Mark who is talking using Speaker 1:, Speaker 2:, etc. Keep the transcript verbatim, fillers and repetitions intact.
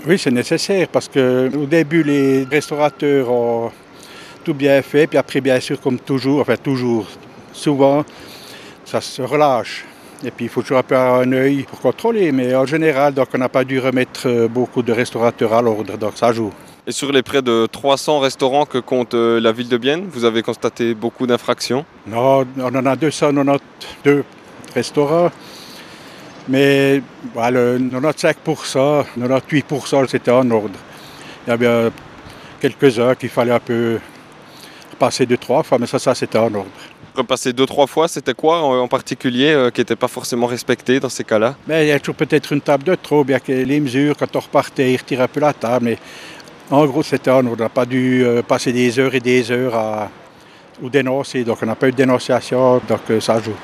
Speaker 1: Oui, c'est nécessaire parce qu'au début, les restaurateurs ont tout bien fait, puis après, bien sûr, comme toujours, enfin toujours, souvent, ça se relâche. Et puis, il faut toujours un peu avoir un œil pour contrôler, mais en général, donc, on n'a pas dû remettre euh, beaucoup de restaurateurs à l'ordre, donc ça joue.
Speaker 2: Et sur les près de trois cents restaurants que compte euh, la ville de Bienne, vous avez constaté beaucoup d'infractions?
Speaker 1: Non, on en a deux cent quatre-vingt-douze restaurants, mais voilà, le quatre-vingt-quinze pour cent, quatre-vingt-dix-huit pour cent, c'était en ordre. Il y avait euh, quelques-uns qu'il fallait un peu passer deux, trois fois, mais ça, ça c'était en ordre.
Speaker 2: Repasser deux, trois fois, c'était quoi en en particulier euh, qui n'était pas forcément respecté dans ces cas-là?
Speaker 1: Mais il y a toujours peut-être une table de trop, bien que les mesures, quand on repartait, ils retiraient un peu la table. Mais en gros, c'était en ordre. On n'a pas dû euh, passer des heures et des heures à ou dénoncer. Donc, on n'a pas eu de dénonciation, donc euh, ça joue.